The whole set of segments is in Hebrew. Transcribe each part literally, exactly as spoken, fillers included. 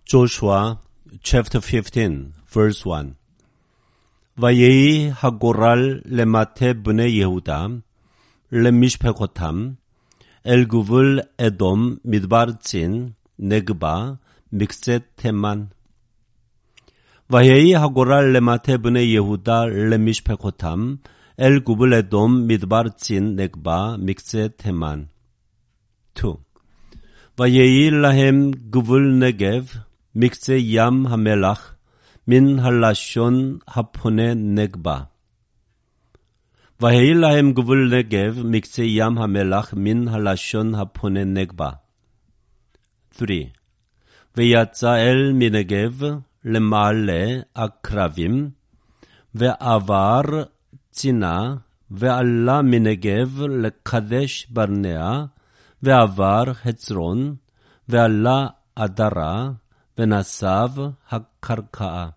Joshua chapter fifteen, verse one. ויהי הגורל למטה בני יהודה, למשפחותם, אל גבול אדום, מדבר צין, נגבה, מקצה תימן. ויהי הגורל למטה בני יהודה, למשפחותם, אל גבול אדום, מדבר צין, נגבה, מקצה תימן. two. ויהי להם גבול נגב, מקצה ים המלח, מן הלשון הפונה נגבה. ויהי להם גבול נגב, מקצה ים המלח, מן הלשון הפונה נגבה. three. ויצא אל מנגב למעלה עקרבים, ועבר צינה, ועלה מנגב לקדש ברנע, ועבר חצרון, ועלה אדרה, ונסב הקרקעה.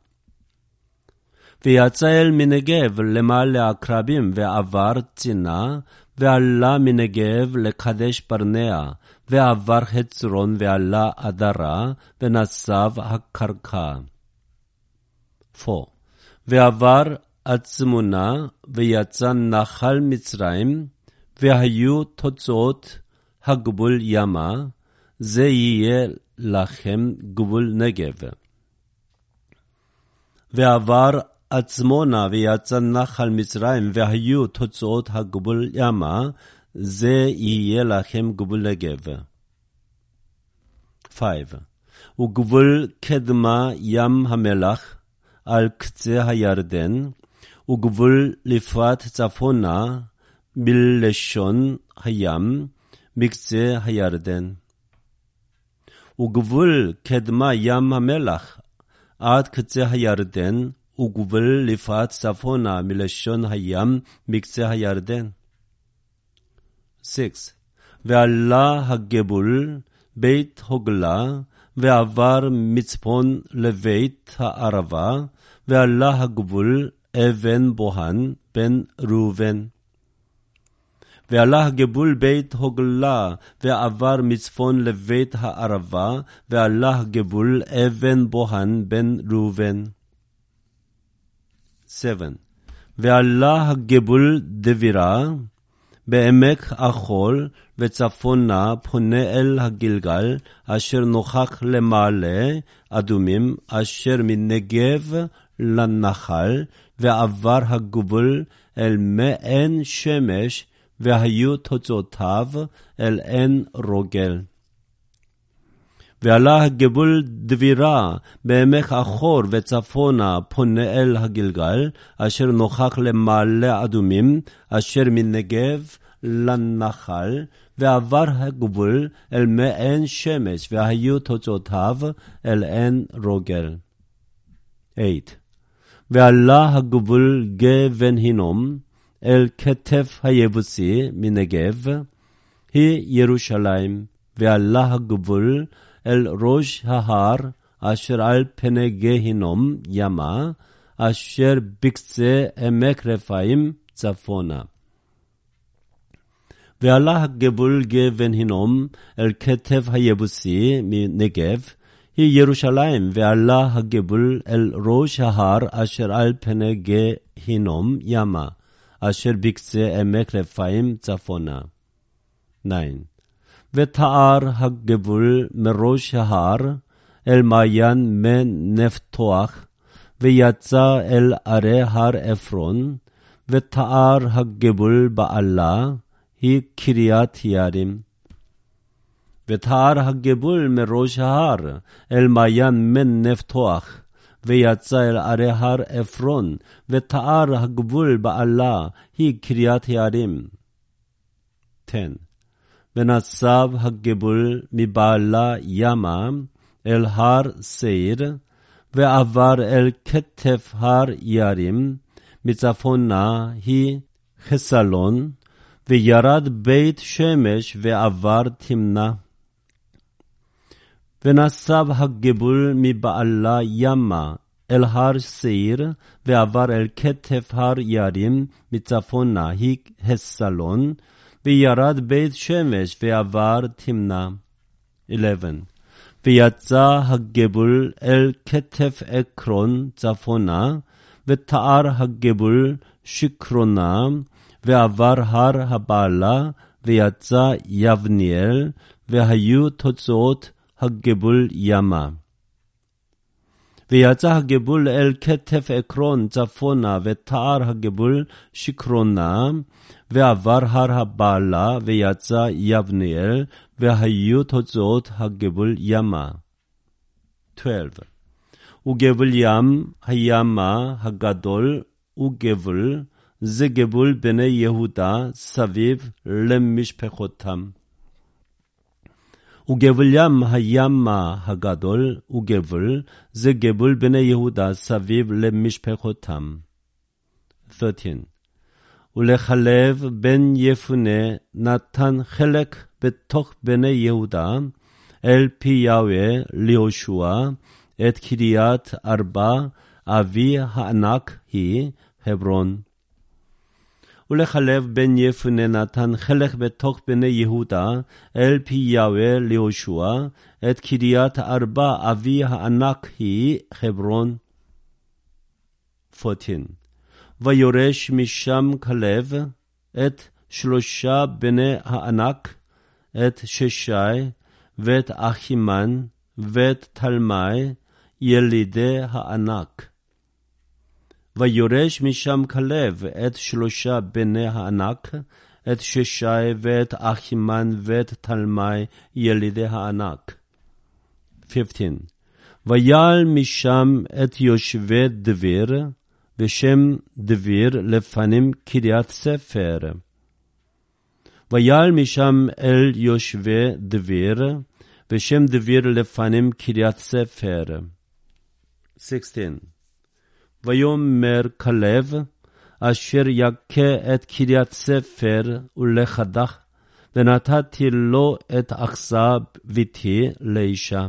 ויצא אל מנגב למעלה עקרבים, ועבר צינה, ועלה מנגב לקדש ברנע, ועבר חצרון, ועלה אדרה, ונסב הקרקעה. four. ועבר עצמונה, ויצא נחל מצרים, והיו תוצאות הגבול ימה, זה יהיה לכם גבול נגב. ועבר עצמונה, ויצא נחל מצרים, והיו תוצאות הגבול ימה, זה יהיה לכם גבול נגב. five. וגבול קדמה ים המלח, על קצה הירדן, וגבול לפת צפונה, מלשון הים, מקצה הירדן. וגבול קדמה ים המלח, עד קצה הירדן, וגבול לפת צפונה, מלשון הים, מקצה הירדן. six. ועלה הגבול בית הוגלה, ועבר מצפון לבית הערבה, ועלה הגבול אבן בוהן בן ראובן. ועלה הגבול בית הוגלה, ועבר מצפון לבית הערבה, ועלה הגבול אבן בוהן בן ראובן. seven. ועלה הגבול דבירה, בעמק החול, וצפונה פונה אל הגלגל, אשר נוכח למעלה אדומים, אשר מנגב לנחל, ועבר הגבול אל מעין שמש, והיו תוצאותיו אל עין רוגל. ועלה הגבול דבירה בעמק החור, וצפונה פונה אל הגלגל, אשר נוכח למעלה אדומים, אשר מנגב לנחל, ועבר הגבול אל מעין שמש, והיו תוצאותיו אל עין רוגל. eight. ועלה הגבול גבן הינום, אל כתף היבוסי מנגב, היא ירושלים, ועלה הגבול אל ראש ההר, אשר על פני גהינום ימה, אשר בקצה עמק רפאים צפונה. ועלה הגבול גבן הינום, אל כתף היבוסי מנגב, היא ירושלים, ועלה הגבול אל ראש ההר, אשר על פני גהינום ימה, אשר בקצה עמק רפאים צפונה. nine. ותאר הגבול מראש ההר אל מעיין מנפתוח, ויצא אל ערי הר אפרון, ותאר הגבול בעלה, היא קריית יערים. ותאר הגבול מראש ההר אל מעיין מנפתוח, ויצא אל ערי הר אפרון, ותאר הגבול בעלה, היא קריית יערים. ten. ונסב הגבול מבעלה ימה אל הר סעיר, ועבר אל כתף הר יערים, מצפונה היא חסלון, וירד בית שמש ועבר תמנה. ונסב הגבול מבעלה ימה אל הר סעיר, ועבר אל כתף הר יערים, מצפונה היא חסלון, וירד בית שמש ועבר תמנה. eleven. ויצא הגבול אל כתף עקרון צפונה, ותער הגבול שקרונה, ועבר הר הבעלה, ויצא יבניאל, והיו תוצאות הגבול ימה. ויצא הגבול אל כתף עקרון צפונה, ותער הגבול שקרונה, ועבר הר הבעלה, ויצא יבניאל, והיו תוצאות הגבול ימה. twelve. וגבול ים הימה הגדול וגבול, זה גבול בני יהודה סביב למשפחותם. וגבול ים הימה הגדול וגבול, זה גבול בני יהודה סביב למשפחותם. thirteen. ולכלב בן יפונה נתן חלק בתוך בני יהודה, אל פי יהוה ליהושע, את קריית ארבע, אבי הענק היא חברון. ולכלב בן יפונה נתן חלק בתוך בני יהודה, אל פי יהוה ליהושע, את קריית ארבע, אבי הענק היא חברון. fourteen. ויורש משם כלב את שלושה בני הענק, את ששי, ואת אחימן, ואת תלמי, ילידי הענק. ויורש משם כלב את שלושה בני הענק, את ששי, ואת אחימן, ואת תלמי, ילידי הענק. fifteen. ויעל משם את יושבי דביר, בשם דביר לפנים קריית ספר. ויעל משם אל יושבי דביר, בשם דביר לפנים קריית ספר. sixteen. ויאמר כלב, אשר יכה את קריית ספר ולכדך, ונתתי לו את אכסה ביתי לאישה.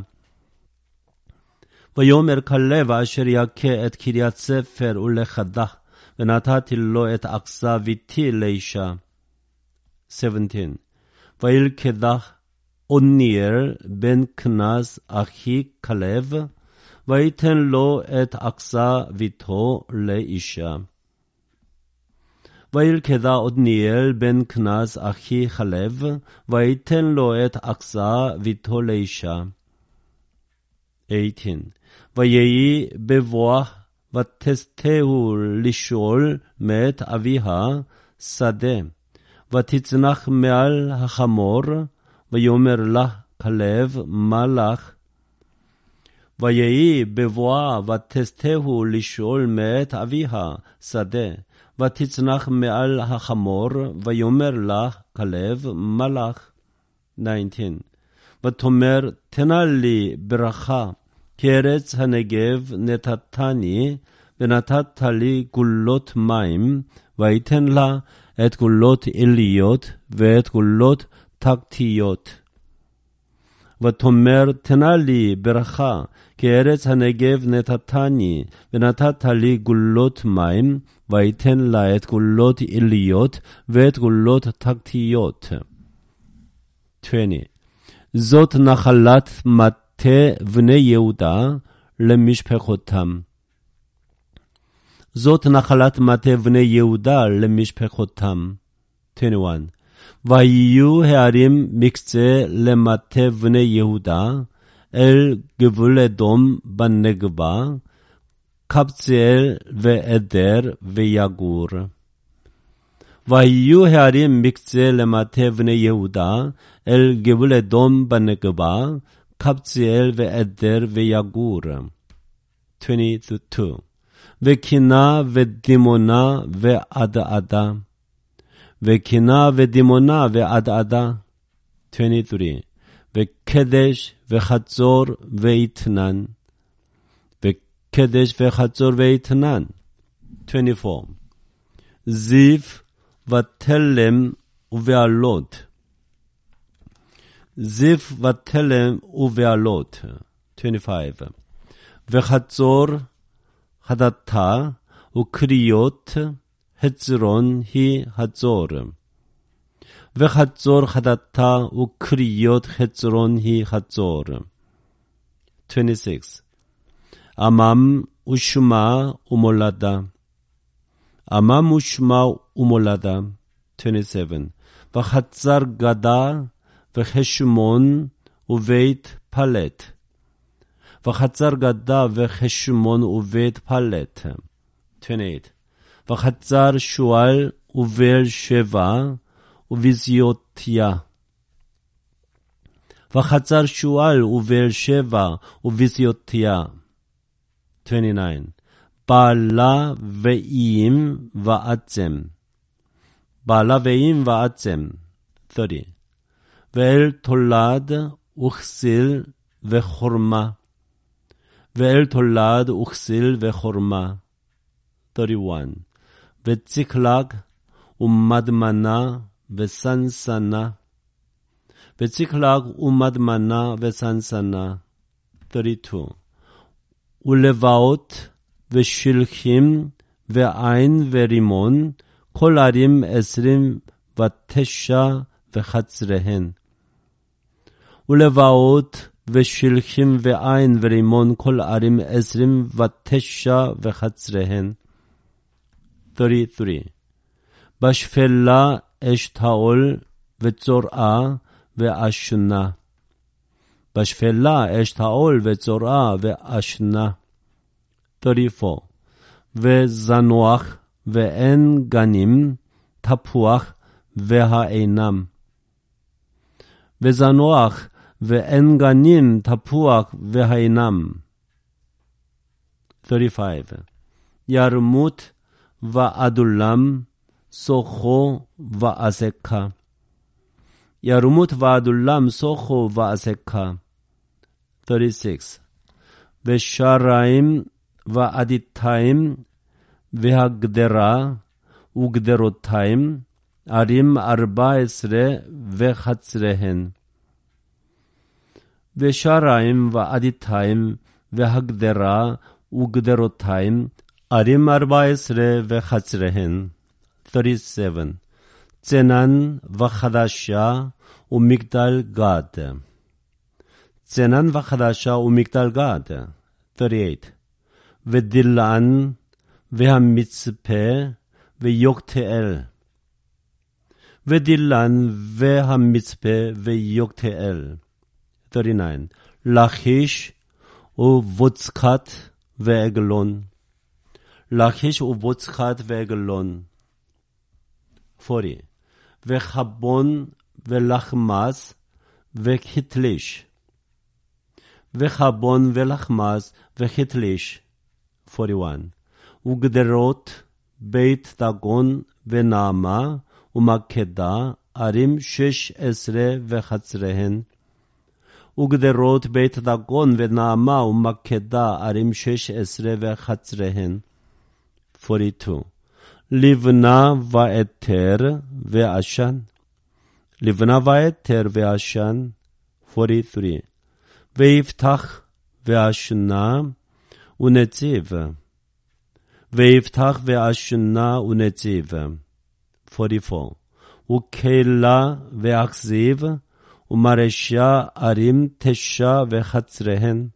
ויאמר כלב, אשר יכה את קריית ספר ולכדך, ונתתי לו את אכסה ביתי לאישה. seventeen. וילכדך עתניאל בן כנז אחי כלב, ויתן לו את אכסה ביתו לאישה. וילכדה עתניאל בן כנז אחי כלב, ויתן לו את אכסה ביתו לאישה. eighteen. ויהי בבואך, ותסתהו לשאול מת אביה שדה, ותצנח מעל החמור, ויאמר לך כלב, מה לך? ויהי בבואה, ותסתהו לשאול מת אביה שדה, ותצנח מעל החמור, ויאמר לך כלב, מה לך? nineteen. ותאמר, תנה לי ברכה, כי ארץ הנגב נתתני, ונתת לי גולות מים, ויתן לה את גולות עיליות, ואת גולות תחתיות. ותאמר, תנה לי ברכה, כי ארץ הנגב נתתני, ונתת לי גולות מים, ויתן לה את גולות עיליות, ואת גולות תחתיות. twenty. זאת נחלת מטה בני יהודה למשפחותם. זאת נחלת מטה בני יהודה למשפחותם. twenty-one. ויהיו הערים מקצה למטה בני יהודה, אל גבול אדום בנגבה, קבצאל ועדר ויגור. ויהיו הערים מקצה למטה בני יהודה, אל גבול אדום בנגבה, קבצאל ועדר ויגור. twenty-two. וקינה ודימונה ועדעדה. וקינה ודימונה ועדעדה. twenty-three. וקדש וחצור ואתנן. וקדש וחצור ואתנן. twenty-four. זיו ותלם ובעלות. זיו ותלם ובעלות. twenty-five. וחצור חדתה וקריות חצרון היא חצור. וחצור חדתה וקריות חצרון היא חצור. twenty-six. Amam ushma umolada. Amam ushma umolada. twenty-seven. V'chatzar gada v'cheshmon uveit palet. V'chatzar gada v'cheshmon uveit palet. twenty-eight. V'chatzar shual uvel sheva uviziotia. V'chatzar shual uvel sheva uviziotia. twenty-nine. Bala ve'im va'atzem. Bala ve'im va'atzem. thirty. Ve'el tolad uchsil ve'chorma. Ve'el tolad uchsil ve'chorma. thirty-one. Ve'tziklag umadmana ve'sansana. Ve'tziklag umadmana ve'sansana. thirty-two. Ulevaot ve'shilchim ve'ain ve'rimon kol arim esrim v'tesha ve'chatzrehen. Ulevaot ve'shilchim ve'ain ve'rimon kol arim esrim v'tesha ve'chatzrehen. thirty-three. Bashfela eshtaol ve'tzor'a ve'ashna. Bashfela eshtaol ve'tzor'a ve'ashna. thirty-four. Ve'zanoach ve'en ganim tapuach ve'ha'enam. Ve'zanoach ve'en ganim tapuach ve'ha'enam. thirty-five. Yarmut va'adulam socho va'aseka. Yarmut va'adulam socho va'aseka. thirty-six. Ve'sharaim va'aditaim ve'hagdera ugderotaim arim arba esre ve'chatzrehen. Ve'sharaim va'aditaim ve'hagdera ugderotaim arim arba esre ve'chatzrehen. thirty-seven. Tzenan v'chadasha u'migdal gad. Tzenan v'chadasha u'migdal gad. thirty-eight. Ve'dilan ve'hamitzpeh ve'yokte'el. Ve'dilan ve'hamitzpeh ve'yokte'el. thirty-nine. Lachish u'votzkat ve'eglon. Lachish u'votzkat ve'eglon. forty. Ve'chabon ve'lachmaz ve'chitlish. Ve'chabon ve'lachmaz ve'chitlish. forty-one. Ugderot beit dagon ve'naama u'makeda arim shesh esre ve'chatzrehen. Ugderot beit dagon ve'naama u'makeda arim shesh esre ve'chatzrehen. forty-two. Livna va'eter ve'ashan. Livna va'eter ve'ashan. forty-three. Ve'iftach ve'ashna u'netziv. Ve'iftach ve'ashna u'netziv. forty-four. U'keila ve'achziv u'maresha arim tesha ve'chatzrehen.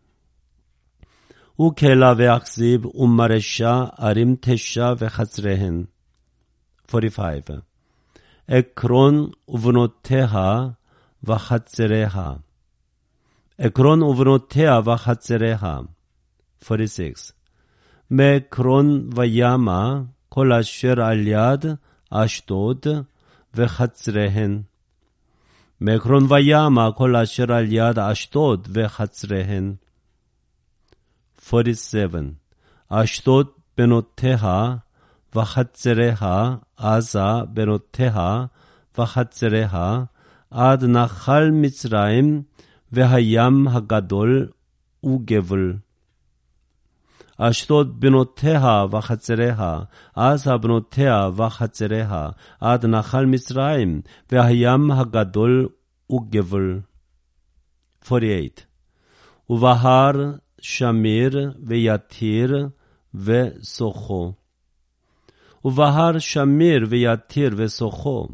U'keila ve'achziv u'maresha arim tesha ve'chatzrehen. forty-five. Ekron uvnoteha v'chatzereha. Ekron uvnoteha v'chatzereha. forty-six. Mekron v'yama kol asher al yad Ashdod ve'chatzrehen. Mekron v'yama kol asher al yad Ashdod ve'chatzrehen. forty-seven. Ashdod benoteha v'chatzereha Aza benoteha v'chatzereha ad nachal Mitzrayim ve'hayam hagadol u'gevel. Ashdod benoteha v'chatzereha Aza benoteha v'chatzereha ad nachal Mitzrayim ve'hayam hagadol u'gevel. forty-eight. Uvahar Shamir ve'yatir ve'socho. Uvahar Shamir ve'yatir ve'socho.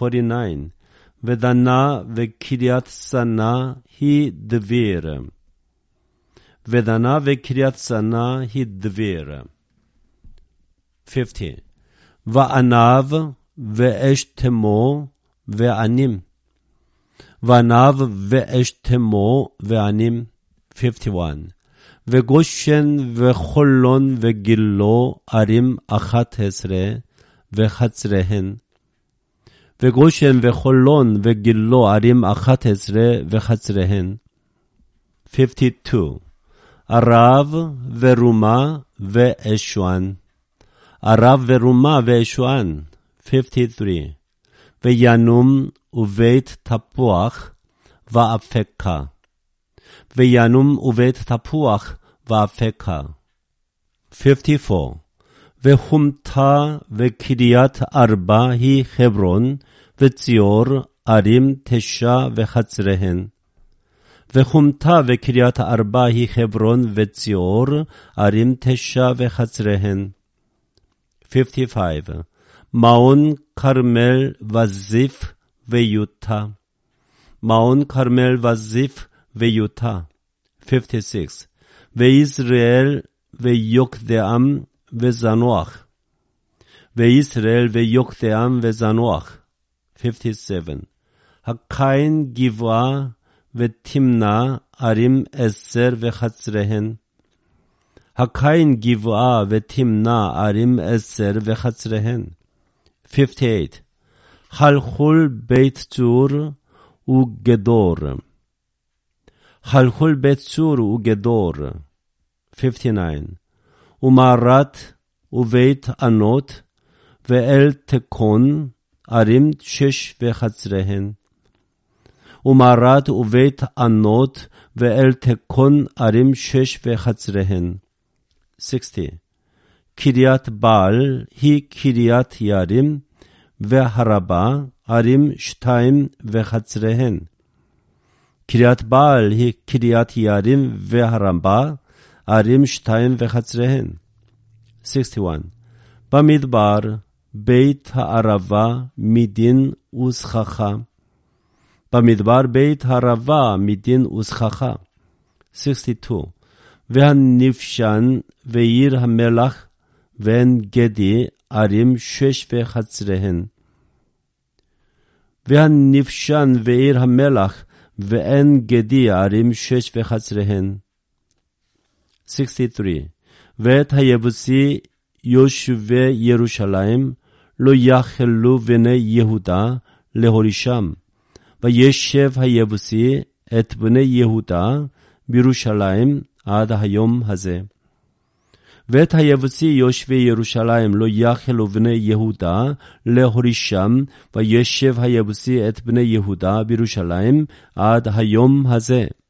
forty-nine. Ve'dana ve'kiryat sana hi devir. ודנה וקריית צנה היא דביר. fifty. וענב ואש תמו וענים. וענב ואש תמו וענים. fifty-one. וגושן וחולון וגילו ערים אחת עשרה וחצריהן. וגושן וחולון וגילו ערים אחת עשרה וחצריהן. fifty-two. ערב ורומה ואשואן. ערב ורומה ואשואן. fifty-three. וינום ובית תפוח ואפקה. וינום ובית תפוח ואפקה. fifty-four. וחומתה וקריית ארבע היא חברון וציור ערים תשע וחצריהן. וחומתה וקריית ארבע היא חברון וציור ערים תשע וחצריהן. fifty-five. מעון כרמל וזיף ויוטה. מעון כרמל וזיף ויוטה. fifty-six. וישראל ויוקדעם וזנוח. וישראל ויוקדעם וזנוח. fifty-seven. הקין גבעה ותמנה ערים עשר וחצריהן. הקין גבעה ותמנה ערים עשר וחצריהן. fifty-eight. חלחול בית צור וגדור. חלחול בית צור וגדור. fifty-nine. ומערת ובית ענות ואל תקון ערים שש וחצריהן. ומערת ובית ענות ואל תקון ערים שש וחצריהן. sixty. קריית בעל היא קריית יערים והרבה ערים שתיים וחצריהן. קריית בעל היא קריית יערים והרבה ערים שתיים וחצריהן. sixty-one. במדבר בית הערבה מדין וסככה. במדבר בית הערבה מדין וסככה. sixty-two. והנפשן ועיר המלח ועין גדי ערים שש וחצריהן. והנפשן ועיר המלח ועין גדי ערים שש וחצריהן. sixty-three. ואת היבוסי יושבי ירושלים לא יחלו בני יהודה להורישם. וישב היבוסי את בני יהודה בירושלים עד היום הזה. ואת היבוסי יושבי ירושלים לא יחלו בני יהודה להורישם, וישב היבוסי את בני יהודה בירושלים עד היום הזה.